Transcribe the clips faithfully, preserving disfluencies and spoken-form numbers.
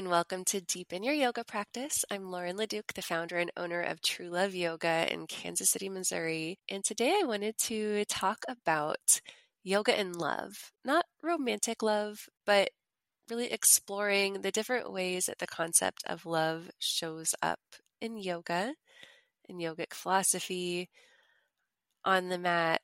and welcome to Deepen Your Yoga Practice. I'm Lauren LeDuc, the founder and owner of True Love Yoga in Kansas City, Missouri. And today I wanted to talk about yoga and love. Not romantic love, but really exploring the different ways that the concept of love shows up in yoga, in yogic philosophy, on the mat,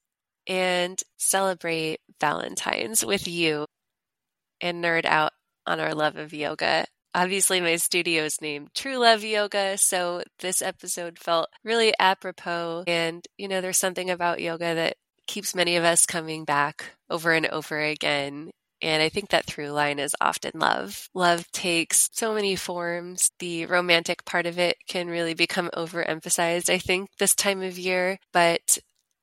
and celebrate Valentine's with you and nerd out on our love of yoga. Obviously, my studio is named True Love Yoga, so this episode felt really apropos. And, you know, there's something about yoga that keeps many of us coming back over and over again. And I think that through line is often love. Love takes so many forms. The romantic part of it can really become overemphasized, I think, this time of year. But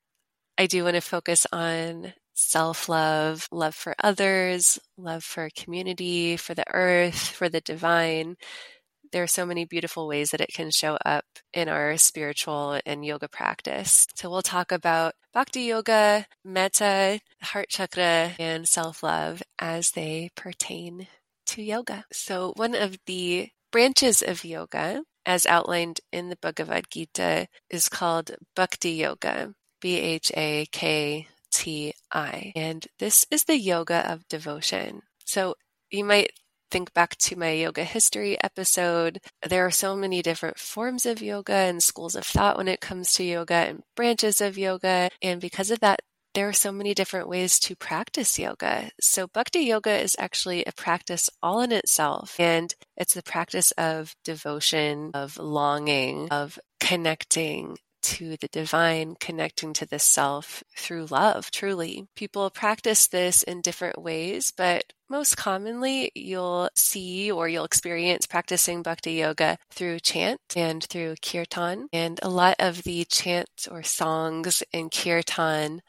I do want to focus on self-love, love for others, love for community, for the earth, for the divine. There are so many beautiful ways that it can show up in our spiritual and yoga practice. So we'll talk about Bhakti Yoga, Metta, Heart Chakra, and self-love as they pertain to yoga. So one of the branches of yoga, as outlined in the Bhagavad Gita, is called Bhakti Yoga, B H A K T I. And this is the yoga of devotion. So you might think back to my yoga history episode. There are so many different forms of yoga and schools of thought when it comes to yoga and branches of yoga. And because of that, there are so many different ways to practice yoga. So Bhakti Yoga is actually a practice all in itself. And it's the practice of devotion, of longing, of connecting to the divine, connecting to the self through love, truly. People practice this in different ways, but most commonly you'll see or you'll experience practicing Bhakti Yoga through chant and through kirtan. And a lot of the chants or songs in kirtan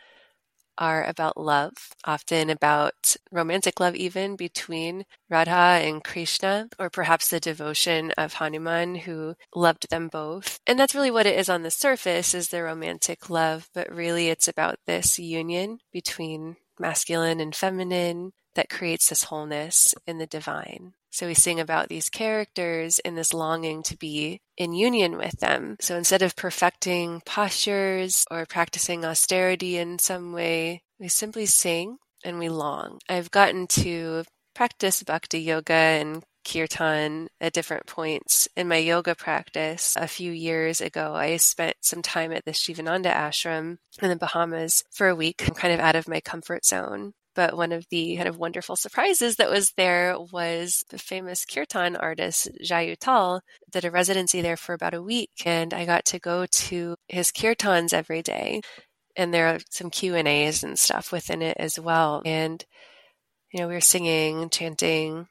are about love, often about romantic love even between Radha and Krishna, or perhaps the devotion of Hanuman who loved them both. And that's really what it is on the surface, is the romantic love, but really it's about this union between masculine and feminine that creates this wholeness in the divine. So we sing about these characters in this longing to be in union with them. So instead of perfecting postures or practicing austerity in some way, we simply sing and we long. I've gotten to practice Bhakti Yoga and kirtan at different points in my yoga practice. A few years ago, I spent some time at the Shivananda ashram in the Bahamas for a week. I'm kind of out of my comfort zone. But one of the kind of wonderful surprises that was there was the famous kirtan artist, Jai Uttal, did a residency there for about a week. And I got to go to his kirtans every day. And there are some Q and A's and stuff within it as well. And, you know, we were singing, chanting,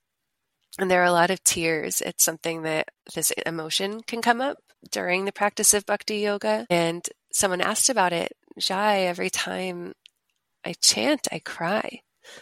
and there are a lot of tears. It's something that this emotion can come up during the practice of Bhakti Yoga. And someone asked about it. Jai, every time I chant, I cry.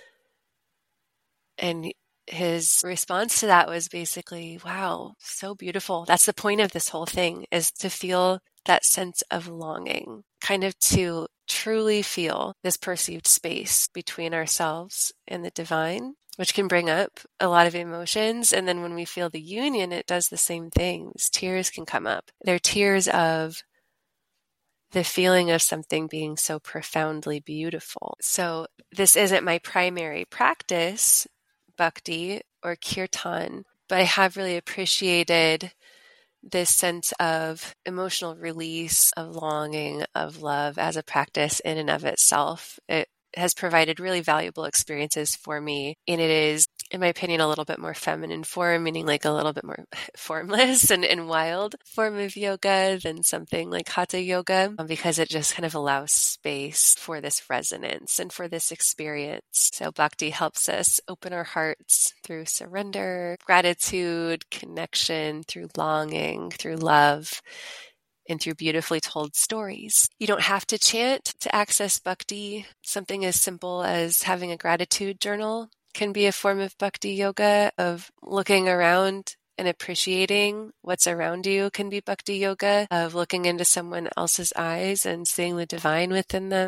And his response to that was basically, wow, so beautiful. That's the point of this whole thing, is to feel that sense of longing, kind of to truly feel this perceived space between ourselves and the divine, which can bring up a lot of emotions. And then when we feel the union, it does the same things. Tears can come up. They're tears of the feeling of something being so profoundly beautiful. So this isn't my primary practice, bhakti or kirtan, but I have really appreciated this sense of emotional release, of longing, of love as a practice in and of itself. It has provided really valuable experiences for me. And it is, in my opinion, a little bit more feminine form, meaning like a little bit more formless and, and wild form of yoga than something like Hatha yoga, because it just kind of allows space for this resonance and for this experience. So Bhakti helps us open our hearts through surrender, gratitude, connection, through longing, through love, and through beautifully told stories. You don't have to chant to access bhakti. Something as simple as having a gratitude journal can be a form of bhakti yoga, of looking around and appreciating what's around you can be bhakti yoga, of looking into someone else's eyes and seeing the divine within them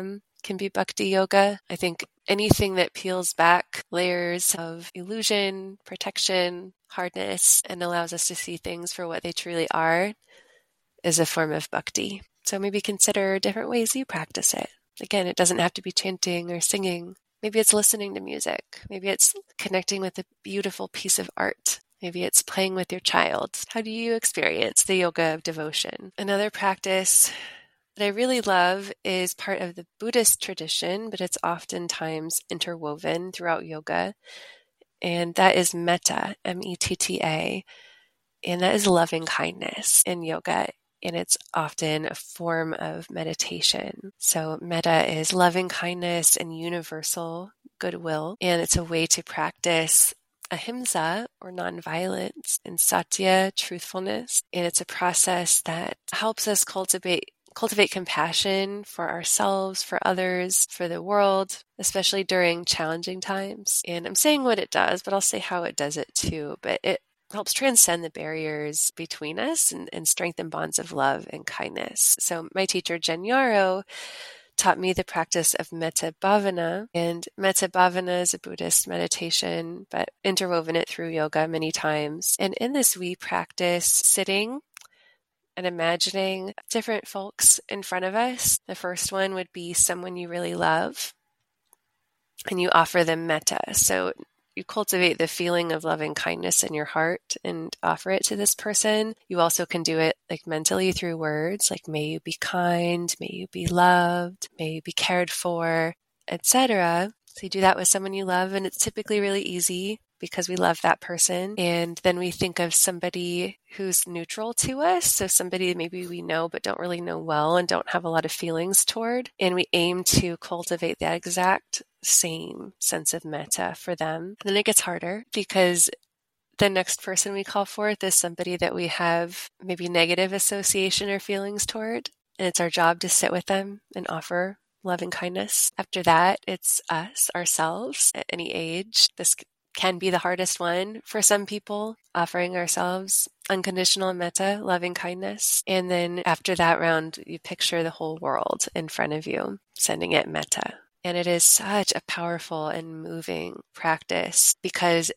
can be bhakti yoga. I think anything that peels back layers of illusion, protection, hardness, and allows us to see things for what they truly are is a form of bhakti. So maybe consider different ways you practice it. Again, it doesn't have to be chanting or singing. Maybe it's listening to music. Maybe it's connecting with a beautiful piece of art. Maybe it's playing with your child. How do you experience the yoga of devotion? Another practice that I really love is part of the Buddhist tradition, but it's oftentimes interwoven throughout yoga. And that is metta, M E T T A. And that is loving kindness in yoga. And it's often a form of meditation. So metta is loving kindness and universal goodwill. And it's a way to practice ahimsa, or nonviolence, and satya, truthfulness. And it's a process that helps us cultivate cultivate compassion for ourselves, for others, for the world, especially during challenging times. And I'm saying what it does, but I'll say how it does it too. But it helps transcend the barriers between us and, and strengthen bonds of love and kindness. So my teacher, Jen Yarrow, taught me the practice of metta bhavana. And metta bhavana is a Buddhist meditation, but interwoven it through yoga many times. And in this, we practice sitting and imagining different folks in front of us. The first one would be someone you really love, and you offer them metta. So you cultivate the feeling of loving kindness in your heart and offer it to this person. You also can do it like mentally through words, like may you be kind, may you be loved, may you be cared for, et cetera. So you do that with someone you love, and it's typically really easy because we love that person. And then we think of somebody who's neutral to us. So somebody maybe we know but don't really know well and don't have a lot of feelings toward. And we aim to cultivate that exact same sense of metta for them. And then it gets harder because the next person we call forth is somebody that we have maybe negative association or feelings toward. And it's our job to sit with them and offer loving kindness. After that, it's us, ourselves, at any age. This can be the hardest one for some people, offering ourselves unconditional metta, loving kindness. And then after that round, you picture the whole world in front of you, sending it metta. And it is such a powerful and moving practice because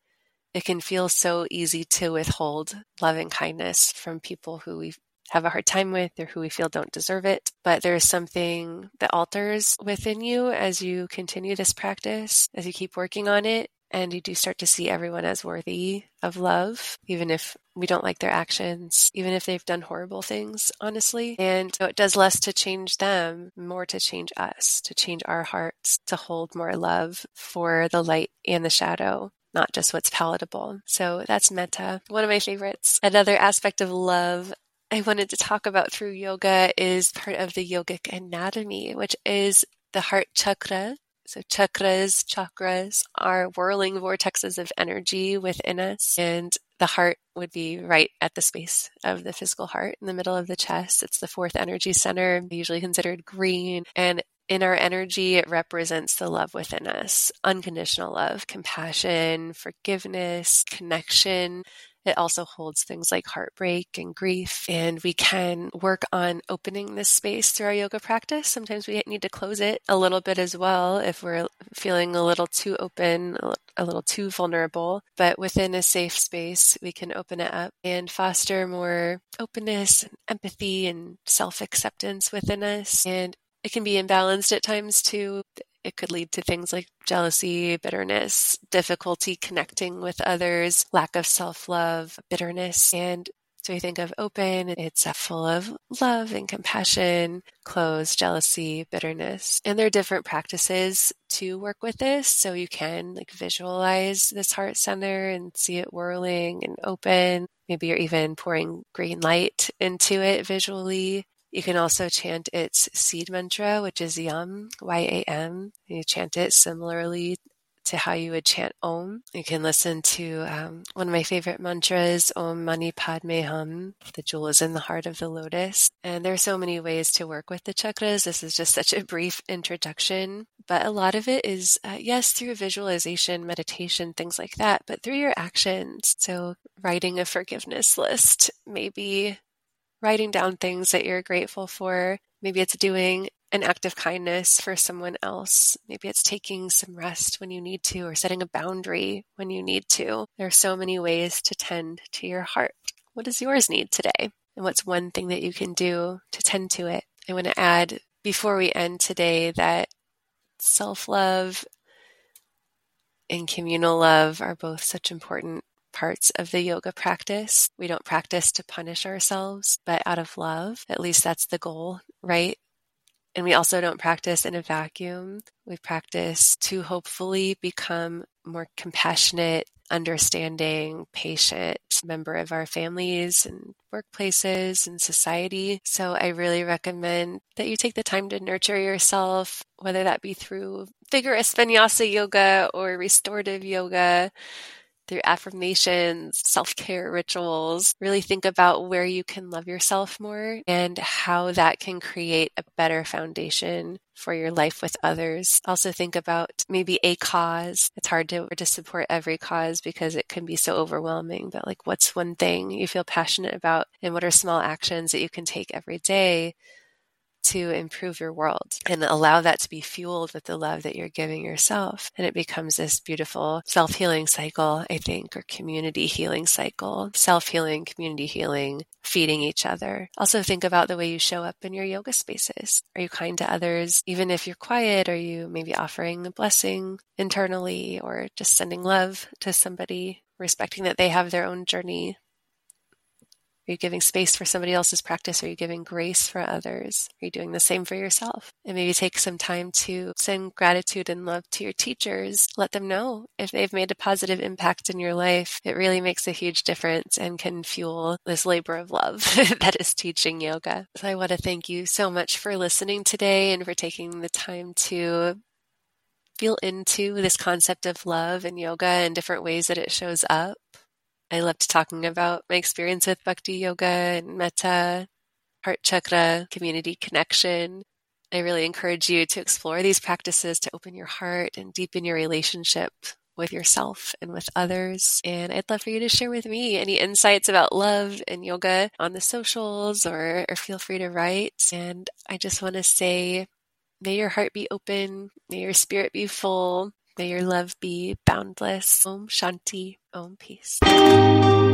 it can feel so easy to withhold loving kindness from people who we have a hard time with or who we feel don't deserve it. But there is something that alters within you as you continue this practice, as you keep working on it. And you do start to see everyone as worthy of love, even if we don't like their actions, even if they've done horrible things, honestly. And so it does less to change them, more to change us, to change our hearts, to hold more love for the light and the shadow, not just what's palatable. So that's metta, one of my favorites. Another aspect of love I wanted to talk about through yoga is part of the yogic anatomy, which is the heart chakra. So chakras, chakras are whirling vortexes of energy within us. And the heart would be right at the space of the physical heart in the middle of the chest. It's the fourth energy center, usually considered green. And in our energy, it represents the love within us, unconditional love, compassion, forgiveness, connection. It also holds things like heartbreak and grief, and we can work on opening this space through our yoga practice. Sometimes we need to close it a little bit as well if we're feeling a little too open, a little too vulnerable. But within a safe space, we can open it up and foster more openness and empathy and self-acceptance within us. And it can be imbalanced at times too. It could lead to things like jealousy, bitterness, difficulty connecting with others, lack of self-love, bitterness. And so we think of open, it's full of love and compassion, closed, jealousy, bitterness. And there are different practices to work with this. So you can like visualize this heart center and see it whirling and open. Maybe you're even pouring green light into it visually. You can also chant its seed mantra, which is Yam, Y A M. You chant it similarly to how you would chant Om. You can listen to um, one of my favorite mantras, Om Mani Padme Hum. The jewel is in the heart of the lotus. And there are so many ways to work with the chakras. This is just such a brief introduction. But a lot of it is, uh, yes, through visualization, meditation, things like that, but through your actions. So writing a forgiveness list, maybe writing down things that you're grateful for. Maybe it's doing an act of kindness for someone else. Maybe it's taking some rest when you need to, or setting a boundary when you need to. There are so many ways to tend to your heart. What does yours need today? And what's one thing that you can do to tend to it? I want to add, before we end today, that self-love and communal love are both such important parts of the yoga practice. We don't practice to punish ourselves, but out of love. At least that's the goal, right? And we also don't practice in a vacuum. We practice to hopefully become more compassionate, understanding, patient member of our families and workplaces and society. So I really recommend that you take the time to nurture yourself, whether that be through vigorous vinyasa yoga or restorative yoga, through affirmations, self-care rituals. Really think about where you can love yourself more and how that can create a better foundation for your life with others. Also think about maybe a cause. It's hard to, to support every cause because it can be so overwhelming, but like what's one thing you feel passionate about, and what are small actions that you can take every day to improve your world, and allow that to be fueled with the love that you're giving yourself. And it becomes this beautiful self-healing cycle, I think, or community healing cycle. Self-healing, community healing, feeding each other. Also think about the way you show up in your yoga spaces. Are you kind to others? Even if you're quiet, are you maybe offering a blessing internally, or just sending love to somebody, respecting that they have their own journey? Are you giving space for somebody else's practice? Are you giving grace for others? Are you doing the same for yourself? And maybe take some time to send gratitude and love to your teachers. Let them know if they've made a positive impact in your life. It really makes a huge difference and can fuel this labor of love that is teaching yoga. So I want to thank you so much for listening today and for taking the time to feel into this concept of love and yoga and different ways that it shows up. I loved talking about my experience with Bhakti Yoga and Metta, Heart Chakra, community connection. I really encourage you to explore these practices to open your heart and deepen your relationship with yourself and with others. And I'd love for you to share with me any insights about love and yoga on the socials, or, or feel free to write. And I just want to say, may your heart be open, may your spirit be full, may your love be boundless. Om Shanti, Om Peace.